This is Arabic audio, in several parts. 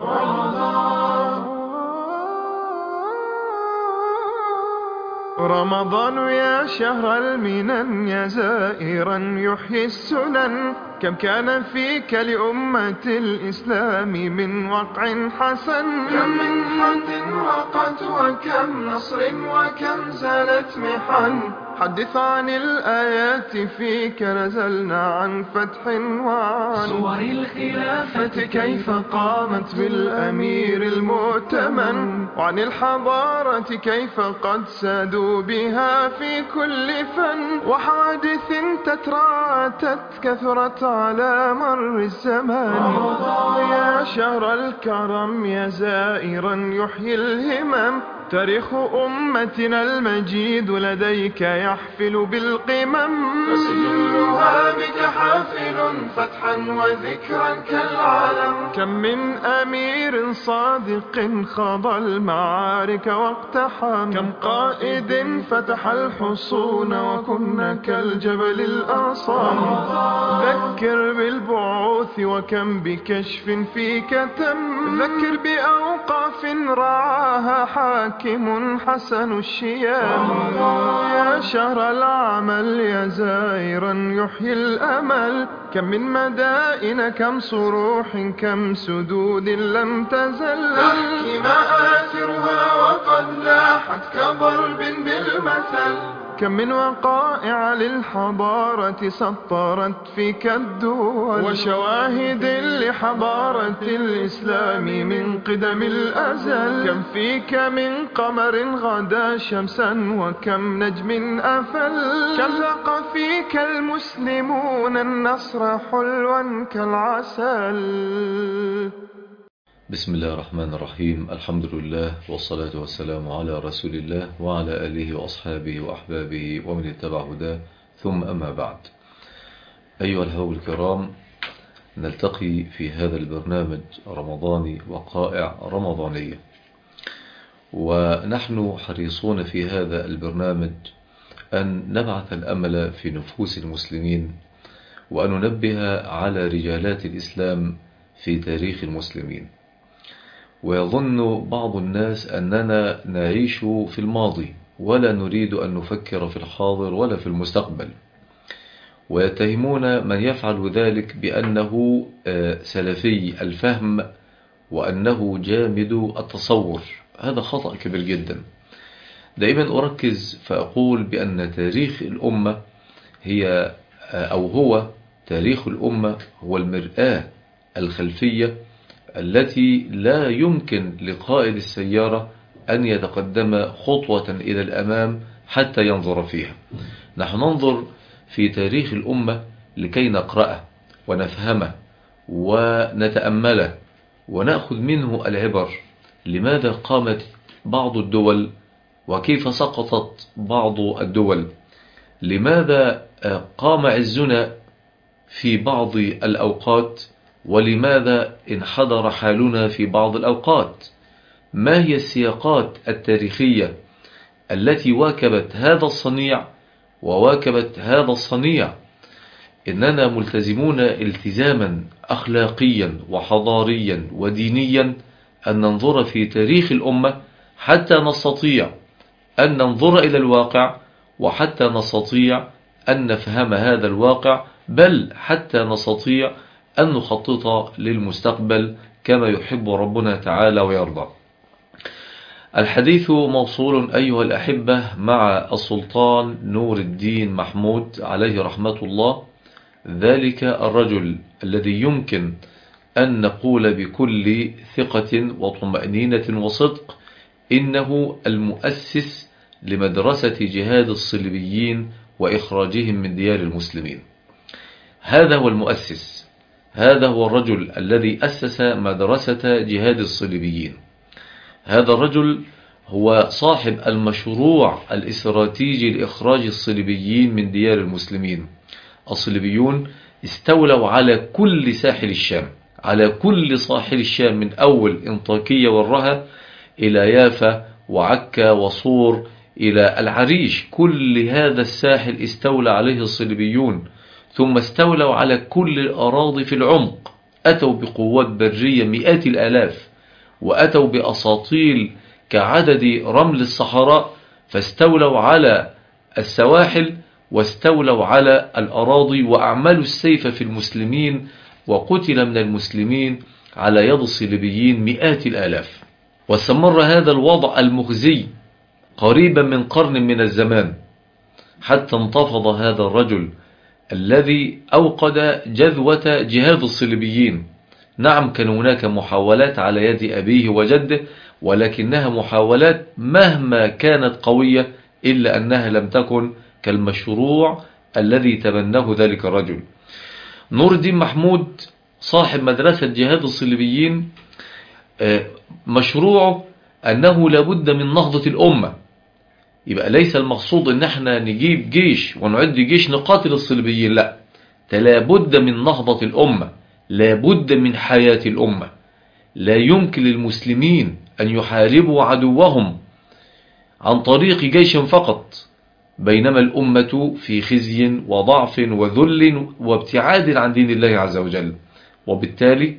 رمضان يا شهر المنن، يا زائرا يحيي السنن. كم كان فيك لأمة الإسلام من وقع حسن، كم من حد وقت وكم نصر وكم زالت محن. حدث عن الآيات فيك نزلنا عن فتح وعن صور الخلافة كيف قامت بالأمير المؤتمن، وعن الحضارة كيف قد سادوا بها في كل فن. وحوادث تتراتت كثرت على مر الزمان. يا شهر الكرم، يا زائرا يحيي الهمم. تاريخ أمتنا المجيد لديك يحفل بالقمم، فسجلها بك حافل فتحا وذكرا كالعلم. كم من أمير صادق خاض المعارك واقتحم، كم قائد فتح الحصون وكنا كالجبل الأعصام. ذكر بالبعوث وكم بكشف فيك تم، ذكر بأوقاف رعاها حاكم حسن الشيام. يا شهر العمل، يا زائرا يحيي الأمل. كم من مدائن، كم صروح، كم سدود لم تزل تحكي مآثرها وقد لاحت كضرب بالمثل. كم من وقائع للحضارة سطرت فيك الدول، وشواهد لحضارة الإسلام من قدم الأزل. كم فيك من قمر غدا شمسا وكم نجم أفل. كم ذاق فيك المسلمون النصر حلوا كالعسل. بسم الله الرحمن الرحيم. الحمد لله والصلاة والسلام على رسول الله وعلى آله وأصحابه وأحبابه ومن اتبع هداه، ثم أما بعد. أيها الأحباب الكرام، نلتقي في هذا البرنامج رمضاني، وقائع رمضانية، ونحن حريصون في هذا البرنامج أن نبعث الأمل في نفوس المسلمين، وأن ننبه على رجالات الإسلام في تاريخ المسلمين. ويظن بعض الناس أننا نعيش في الماضي ولا نريد أن نفكر في الحاضر ولا في المستقبل، ويتهمون من يفعل ذلك بأنه سلفي الفهم وأنه جامد التصور. هذا خطأ كبير جدا. دائما أركز فأقول بأن تاريخ الأمة هو تاريخ الأمة هو المرآة الخلفية التي لا يمكن لقائد السيارة أن يتقدم خطوة إلى الأمام حتى ينظر فيها. نحن ننظر في تاريخ الأمة لكي نقرأه ونفهمه ونتأمله ونأخذ منه العبر. لماذا قامت بعض الدول وكيف سقطت بعض الدول؟ لماذا قام عزنا في بعض الأوقات ولماذا انحدر حالنا في بعض الأوقات؟ ما هي السياقات التاريخية التي واكبت هذا الصنيع وواكبت هذا الصنيع؟ إننا ملتزمون التزاما أخلاقيا وحضاريا ودينيا أن ننظر في تاريخ الأمة حتى نستطيع أن ننظر إلى الواقع، وحتى نستطيع أن نفهم هذا الواقع، بل حتى نستطيع أن نخطط للمستقبل كما يحب ربنا تعالى ويرضى. الحديث موصول أيها الأحبة مع السلطان نور الدين محمود عليه رحمة الله، ذلك الرجل الذي يمكن أن نقول بكل ثقة وطمأنينة وصدق إنه المؤسس لمدرسة جهاد الصليبيين وإخراجهم من ديار المسلمين. هذا هو المؤسس، هذا هو الرجل الذي أسس مدرسة جهاد الصليبيين. هذا الرجل هو صاحب المشروع الاستراتيجي لإخراج الصليبيين من ديار المسلمين. الصليبيون استولوا على كل ساحل الشام، على كل ساحل الشام، من أول انطاكية والرها إلى يافا وعكا وصور إلى العريش. كل هذا الساحل استولى عليه الصليبيون، ثم استولوا على كل الأراضي في العمق. أتوا بقوات برية مئات الآلاف وأتوا بأساطيل كعدد رمل الصحراء، فاستولوا على السواحل واستولوا على الأراضي وأعملوا السيف في المسلمين، وقتل من المسلمين على يد الصليبيين مئات الآلاف. واستمر هذا الوضع المخزي قريبا من قرن من الزمان، حتى انتفض هذا الرجل الذي أوقد جذوة جهاد الصليبيين. نعم، كان هناك محاولات على يد أبيه وجده، ولكنها محاولات مهما كانت قوية إلا أنها لم تكن كالمشروع الذي تبناه ذلك الرجل. نور الدين محمود صاحب مدرسة جهاد الصليبيين، مشروعه أنه لابد من نهضة الأمة. يبقى ليس المقصود أن احنا نجيب جيش ونعد جيش نقاتل الصليبيين، لا، لابد من نهضة الأمة، لابد من حياة الأمة. لا يمكن للمسلمين أن يحاربوا عدوهم عن طريق جيش فقط، بينما الأمة في خزي وضعف وذل وابتعاد عن دين الله عز وجل. وبالتالي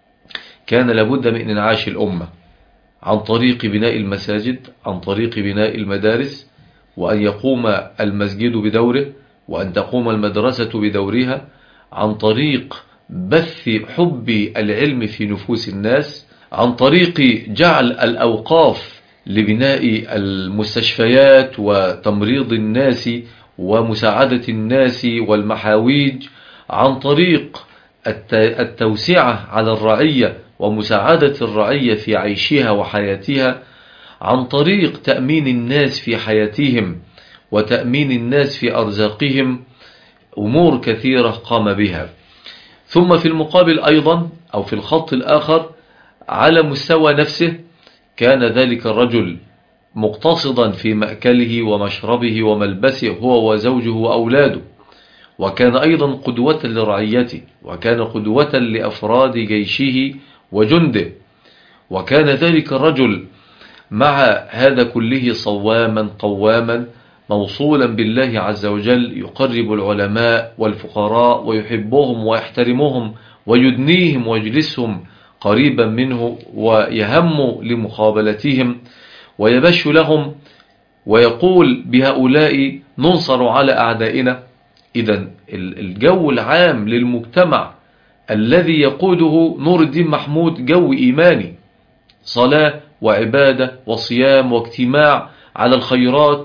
كان لابد من إنعاش الأمة عن طريق بناء المساجد، عن طريق بناء المدارس، وأن يقوم المسجد بدوره، وأن تقوم المدرسة بدورها، عن طريق بث حب العلم في نفوس الناس، عن طريق جعل الأوقاف لبناء المستشفيات وتمريض الناس ومساعدة الناس والمحاويج، عن طريق التوسعة على الرعية ومساعدة الرعية في عيشها وحياتها، عن طريق تأمين الناس في حياتهم وتأمين الناس في أرزاقهم. أمور كثيرة قام بها. ثم في المقابل أيضا، أو في الخط الآخر على مستوى نفسه، كان ذلك الرجل مقتصدا في مأكله ومشربه وملبسه هو وزوجه وأولاده، وكان أيضا قدوة لرعيته، وكان قدوة لأفراد جيشه وجنده. وكان ذلك الرجل مع هذا كله صواما قواما، موصولا بالله عز وجل، يقرب العلماء والفقراء ويحبهم ويحترمهم ويدنيهم ويجلسهم قريبا منه، ويهم لمقابلتهم ويبش لهم، ويقول بهؤلاء ننصر على أعدائنا. إذن الجو العام للمجتمع الذي يقوده نور الدين محمود جو إيماني، صلاة وعبادة وصيام واجتماع على الخيرات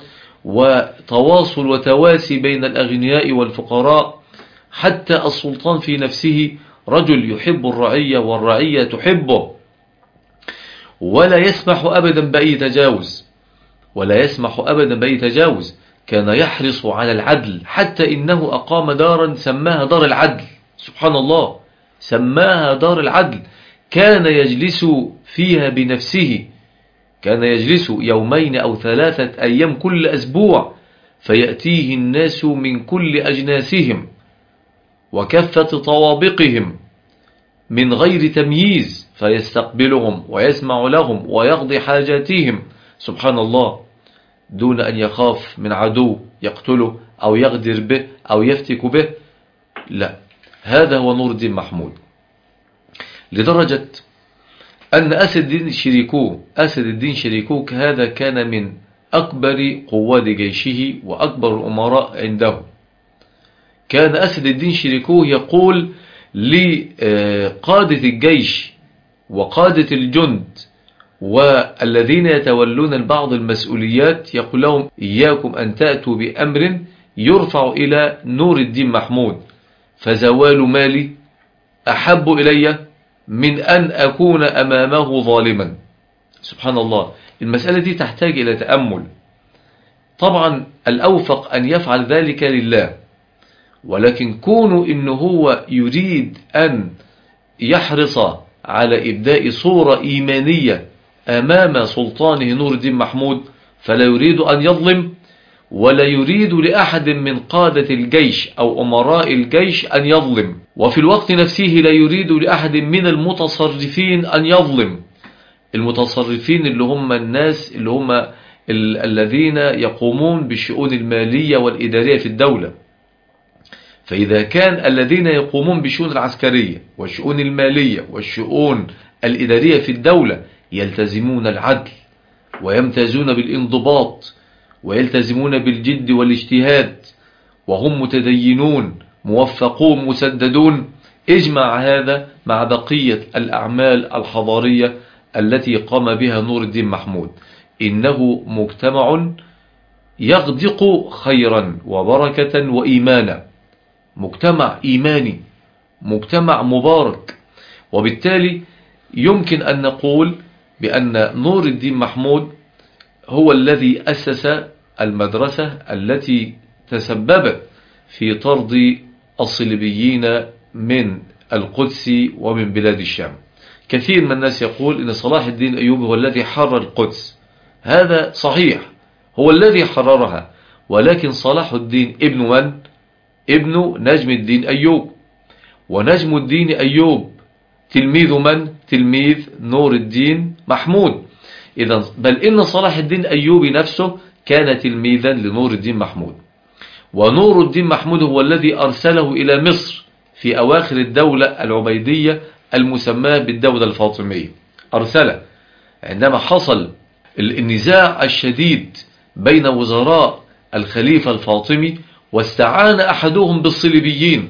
وتواصل وتواسي بين الأغنياء والفقراء. حتى السلطان في نفسه رجل يحب الرعية والرعية تحبه، ولا يسمح أبدا بأي تجاوز، ولا يسمح أبدا بأي تجاوز. كان يحرص على العدل، حتى إنه أقام دارا سماها دار العدل. سبحان الله، سماها دار العدل. كان يجلس فيها بنفسه، كان يجلس 2 أو 3 أيام كل أسبوع، فيأتيه الناس من كل أجناسهم وكافة طوابقهم من غير تمييز، فيستقبلهم ويسمع لهم ويقضي حاجاتهم. سبحان الله، دون أن يخاف من عدو يقتله أو يغدر به أو يفتك به. لا، هذا هو نور الدين محمود. لدرجة أن أسد الدين شريكوك هذا كان من أكبر قوات جيشه وأكبر الأمراء عنده. كان أسد الدين شريكوه يقول لقادة الجيش وقادة الجند والذين يتولون البعض المسؤوليات، يقول لهم: إياكم أن تأتوا بأمر يرفع إلى نور الدين محمود، فزوال مالي أحب إلي من أن أكون أمامه ظالما. سبحان الله، المسألة دي تحتاج إلى تأمل. طبعا الأوفق أن يفعل ذلك لله، ولكن كونه إنه هو يريد أن يحرص على إبداء صورة إيمانية أمام سلطانه نور الدين محمود، فلا يريد أن يظلم، ولا يريد لأحد من قادة الجيش أو أمراء الجيش أن يظلم، وفي الوقت نفسه لا يريد لأحد من المتصرفين أن يظلم. المتصرفين اللي هم الناس اللي هم الذين يقومون بالشؤون المالية والإدارية في الدولة. فإذا كان الذين يقومون بالشؤون العسكرية والشؤون المالية والشؤون الإدارية في الدولة يلتزمون العدل ويمتازون بالانضباط ويلتزمون بالجد والاجتهاد، وهم متدينون موفقون مسددون. اجمع هذا مع بقية الأعمال الحضارية التي قام بها نور الدين محمود، إنه مجتمع يغدق خيرا وبركة وإيمانا، مجتمع إيماني، مجتمع مبارك. وبالتالي يمكن أن نقول بأن نور الدين محمود هو الذي أسس المدرسة التي تسببت في طرد الصليبيين من القدس ومن بلاد الشام. كثير من الناس يقول إن صلاح الدين الأيوبي هو الذي حرر القدس. هذا صحيح، هو الذي حررها، ولكن صلاح الدين ابن من؟ ابن نجم الدين أيوب، ونجم الدين أيوب تلميذ من؟ تلميذ نور الدين محمود. إذن بل إن صلاح الدين أيوبي نفسه كان تلميذا لنور الدين محمود، ونور الدين محمود هو الذي أرسله إلى مصر في أواخر الدولة العبيدية المسماة بالدولة الفاطمية. أرسله عندما حصل النزاع الشديد بين وزراء الخليفة الفاطمي، واستعان أحدهم بالصليبيين،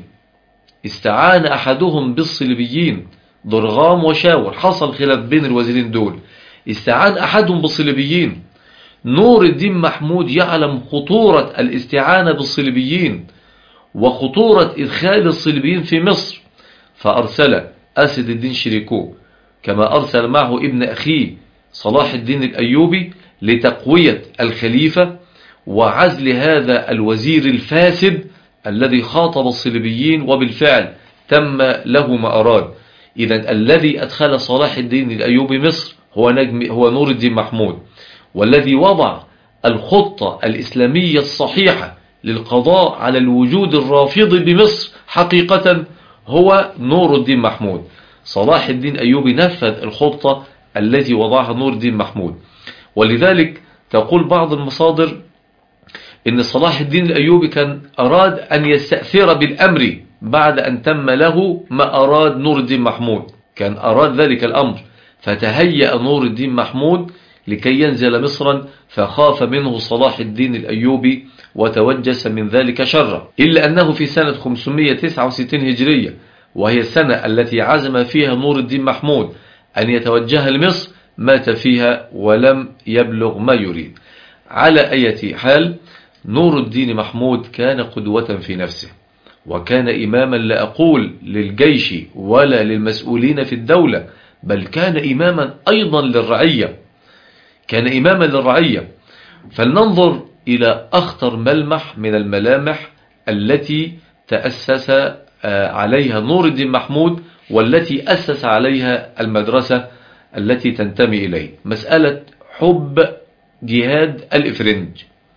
استعان أحدهم بالصليبيين ضرغام وشاور، حصل خلاف بين الوزيرين دول، استعان أحدهم بالصليبيين. نور الدين محمود يعلم خطورة الاستعانة بالصليبيين وخطورة إدخال الصليبيين في مصر، فأرسل أسد الدين شريكو كما أرسل معه ابن أخيه صلاح الدين الأيوبي لتقوية الخليفة وعزل هذا الوزير الفاسد الذي خاطب الصليبيين، وبالفعل تم له ما أراد. إذن الذي أدخل صلاح الدين الأيوبي مصر هو نور الدين محمود، والذي وضع الخطة الإسلامية الصحيحة للقضاء على الوجود الرافضي بمصر حقيقة هو نور الدين محمود. صلاح الدين أيوبي نفذ الخطة التي وضعها نور الدين محمود. ولذلك تقول بعض المصادر إن صلاح الدين الأيوبي كان أراد أن يستأثر بالأمر بعد أن تم له ما أراد نور الدين محمود، كان أراد ذلك الأمر، فتهيأ نور الدين محمود لكي ينزل مصرا، فخاف منه صلاح الدين الأيوبي وتوجس من ذلك شرا. إلا أنه في سنة 569 هجرية، وهي السنة التي عزم فيها نور الدين محمود أن يتوجه لمصر، مات فيها ولم يبلغ ما يريد. على أي حال، نور الدين محمود كان قدوة في نفسه، وكان إماما لا أقول للجيش ولا للمسؤولين في الدولة، بل كان إماما أيضا للرعية، كان إماما للرعية. فلننظر إلى أخطر ملمح من الملامح التي تأسس عليها نور الدين محمود، والتي أسس عليها المدرسة التي تنتمي إليه، مسألة حب جهاد الإفرنج،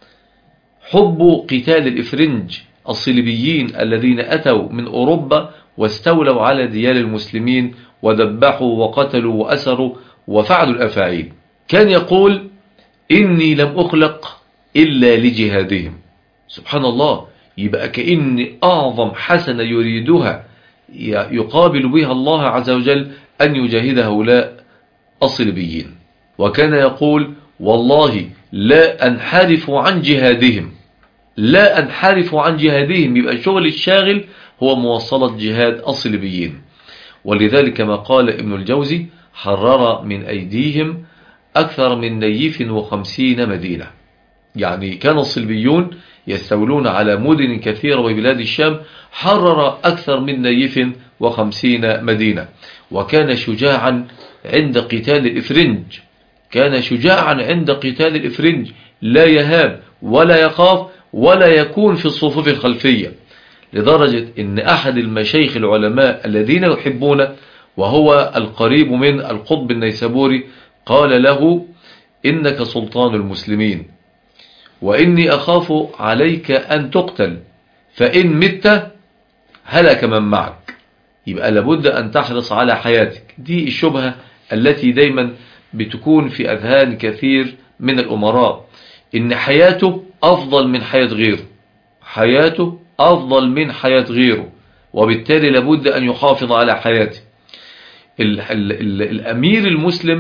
حب قتال الإفرنج الصليبيين الذين أتوا من أوروبا واستولوا على ديار المسلمين وذبحوا وقتلوا وأسروا وفعلوا الأفاعيل. كان يقول: إني لم أخلق إلا لجهادهم. سبحان الله، يبقى كأن أعظم حسنة يريدها يقابل بها الله عز وجل أن يجاهد هؤلاء الصليبيين. وكان يقول: والله لا أنحرف عن جهادهم، لا أنحرف عن جهادهم. يبقى الشغل الشاغل هو مواصلة جهاد الصليبيين. ولذلك ما قال ابن الجوزي: حرر من أيديهم أكثر من نيف 50 مدينة. يعني كان الصليبيون يستولون على مدن كثيرة وبلاد الشام، حرر أكثر من نيف 50 مدينة. وكان شجاعا عند قتال الإفرنج، كان شجاعا عند قتال الإفرنج، لا يهاب ولا يخاف ولا يكون في الصفوف الخلفية، لدرجة إن أحد المشايخ العلماء الذين يحبونه وهو القريب من القطب النيسابوري قال له: إنك سلطان المسلمين، وإني أخاف عليك أن تقتل، فإن مت هلك من معك. يبقى لابد أن تحرص على حياتك. دي الشبهة التي دايما بتكون في أذهان كثير من الأمراء، إن حياته أفضل من حياة غيره، حياته أفضل من حياة غيره، وبالتالي لابد أن يحافظ على حياته. الأمير المسلم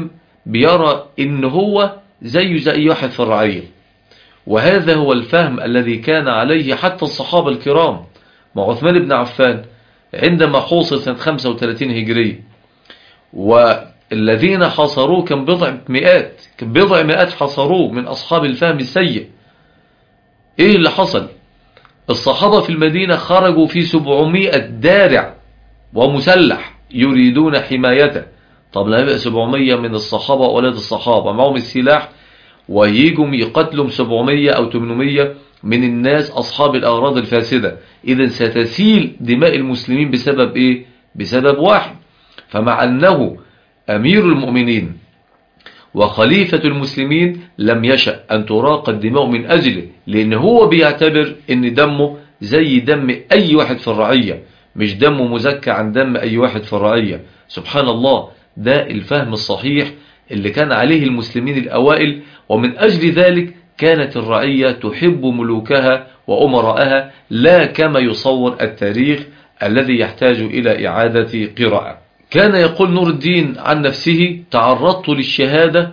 بيرى إن هو زي أي واحد في الرعية. وهذا هو الفهم الذي كان عليه حتى الصحابة الكرام. مع عثمان بن عفان عندما حوصر سنة 35 هجرية والذين حاصروه كان بضع مئات حاصروه من أصحاب الفهم السيء. إيه اللي حصل؟ الصحابة في المدينة خرجوا في 700 دارع ومسلح يريدون حمايته. طب لا يبقى 700 من الصحابة وأولاد الصحابة معهم السلاح وييجوا يقتلوا 700 أو 800 من الناس أصحاب الأغراض الفاسدة. إذن ستسيل دماء المسلمين بسبب إيه؟ بسبب واحد. فمع أنه أمير المؤمنين وخليفة المسلمين لم يشأ أن تراق الدماء من أجله، لأن هو بيعتبر أن دمه زي دم أي واحد في الرعية، مش دمه مزكى عن دم أي واحد في الرعية. سبحان الله، ده الفهم الصحيح اللي كان عليه المسلمين الأوائل. ومن أجل ذلك كانت الرعية تحب ملوكها وأمراءها، لا كما يصور التاريخ الذي يحتاج إلى إعادة قراءة. كان يقول نور الدين عن نفسه: تعرضت للشهادة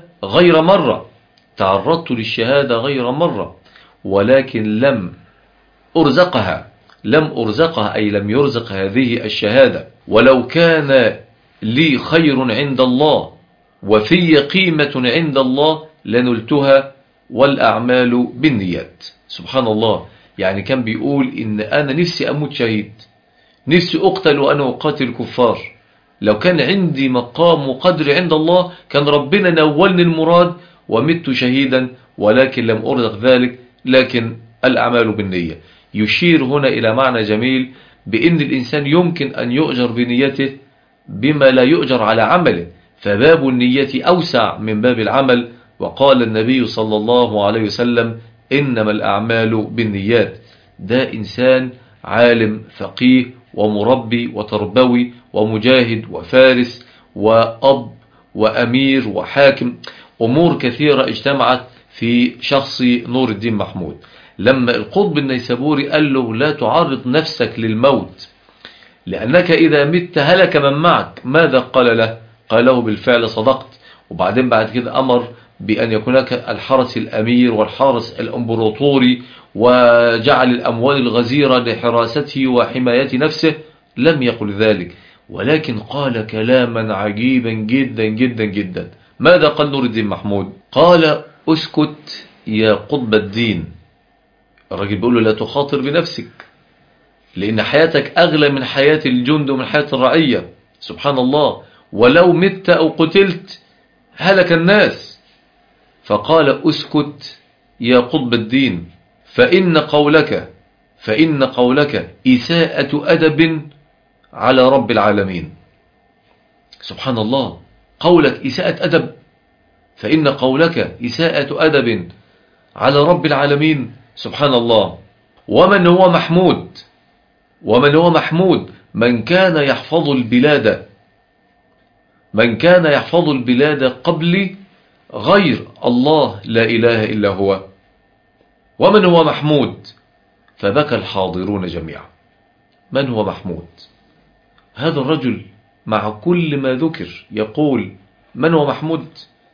غير مرة ولكن لم أرزقها أي لم يرزق هذه الشهادة. ولو كان لي خير عند الله وفي قيمة عند الله لنلتها والأعمال بالنيات. سبحان الله، يعني كان بيقول إن أنا نفسي أموت شهيد، نفسي أقتل وأنا أقاتل الكفار. لو كان عندي مقام وقدر عند الله كان ربنا نولني المراد ومت شهيدا، ولكن لم أرزق ذلك، لكن الأعمال بالنية. يشير هنا إلى معنى جميل بأن الإنسان يمكن أن يؤجر بنيته بما لا يؤجر على عمله، فباب النية أوسع من باب العمل. وقال النبي صلى الله عليه وسلم: إنما الأعمال بالنيات. ده إنسان عالم فقيه ومربي وتربوي ومجاهد وفارس وأب وأمير وحاكم، أمور كثيرة اجتمعت في شخص نور الدين محمود. لما القطب النيسابوري قال له: لا تعرض نفسك للموت لأنك إذا مت هلك من معك، ماذا قال له؟ قال له: بالفعل صدقت. وبعدين بعد كده أمر بأن يكون لك الحرس الأمير والحرس الأمبراطوري، وجعل الأموال الغزيرة لحراسته وحماية نفسه. لم يقل ذلك، ولكن قال كلاما عجيبا جدا جدا جدا. ماذا قال نور الدين محمود؟ قال: اسكت يا قطب الدين. الراجل بيقول له: لا تخاطر بنفسك، لأن حياتك أغلى من حياة الجند ومن حياة الرعية. سبحان الله، ولو مت أو قتلت هلك الناس. فقال: اسكت يا قطب الدين، فإن قولك إساءة أدب على رب العالمين. سبحان الله، قولك إساءة أدب، فإن قولك إساءة أدب على رب العالمين. سبحان الله. ومن هو محمود؟ من كان يحفظ البلاد قبلي غير الله لا إله إلا هو. ومن هو محمود؟ فبكى الحاضرون جميعا. من هو محمود؟ هذا الرجل مع كل ما ذكر يقول: من هو محمود؟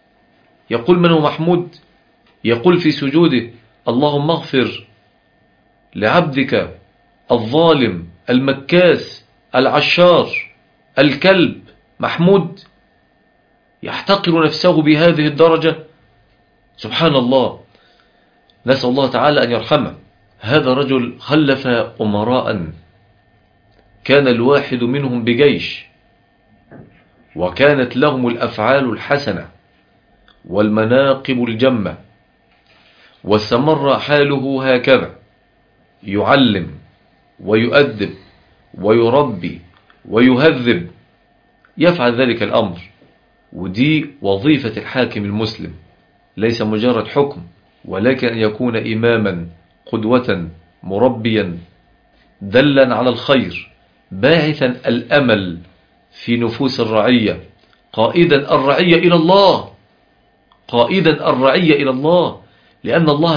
يقول في سجوده: اللهم اغفر لعبدك الظالم المكاس العشار الكلب محمود. يحتقر نفسه بهذه الدرجة. سبحان الله، نسأل الله تعالى أن يرحمه. هذا رجل خلف أمراء، كان الواحد منهم بجيش، وكانت لهم الأفعال الحسنة والمناقب الجمة، واستمر حاله هكذا، يعلم ويؤدب ويربي ويهذب، يفعل ذلك الأمر. ودي وظيفة الحاكم المسلم، ليس مجرد حكم، ولكن أن يكون إماما، قدوة، مربيا، دلا على الخير، باعثا الأمل في نفوس الرعية، قائدا الرعية إلى الله، لأن الله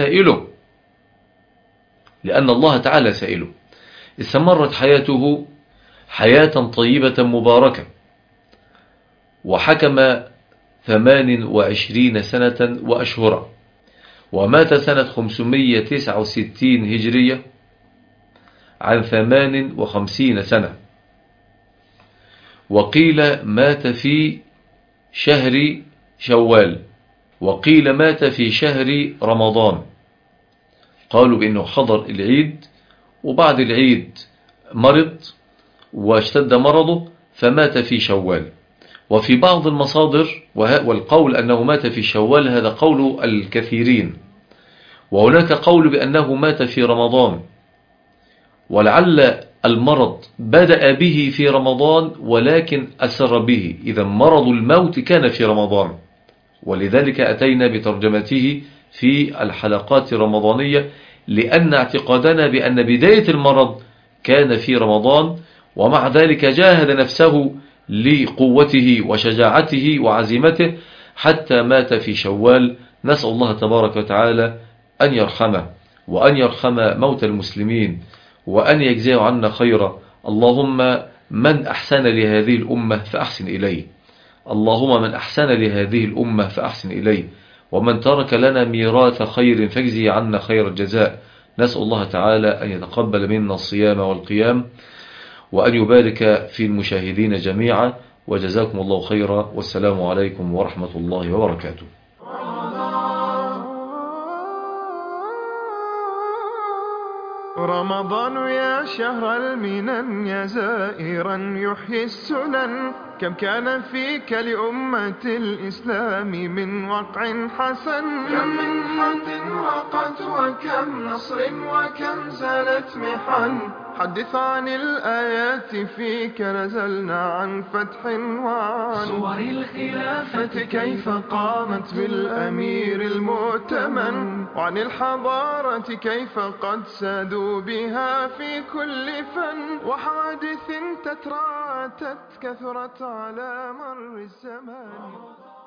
تعالى سائله. استمرت حياته حياة طيبة مباركة، وحكم 28 سنة وأشهرا، ومات سنة 569 هجرية عن 58 سنة. وقيل مات في شهر شوال، وقيل مات في شهر رمضان. قالوا بأنه حضر العيد وبعد العيد مرض واشتد مرضه فمات في شوال. وفي بعض المصادر والقول أنه مات في شوال هذا قول الكثيرين، وهناك قول بأنه مات في رمضان، ولعل المرض بدأ به في رمضان ولكن أسر به، إذا مرض الموت كان في رمضان، ولذلك أتينا بترجمته في الحلقات الرمضانية، لأن اعتقادنا بأن بداية المرض كان في رمضان، ومع ذلك جاهد نفسه لقوته وشجاعته وعزيمته حتى مات في شوال. نسأل الله تبارك وتعالى أن يرحمه وأن يرحم موتى المسلمين وأن يجزيه عنا خيرا. اللهم من أحسن لهذه الأمة فأحسن إليه، اللهم من أحسن لهذه الأمة فأحسن إليه، ومن ترك لنا ميراث خير فاجزي عنا خير الجزاء. نسأل الله تعالى أن يتقبل منا الصيام والقيام، وأن يبارك في المشاهدين جميعا، وجزاكم الله خيرا، والسلام عليكم ورحمة الله وبركاته. رمضان يا شهر المنن يا زائرا يحيي السنن، كم كان فيك لأمة الإسلام من وقع حسن، كم من حد وقت وكم نصر وكم زالت محن. حدث عن الآيات فيك نزلنا عن فتح وعن صور الخلافة كيف قامت بالأمير المؤتمن، وعن الحضارة كيف قد سادوا بها في كل فن، وحوادث تتراتت كثرت على مر الزمان.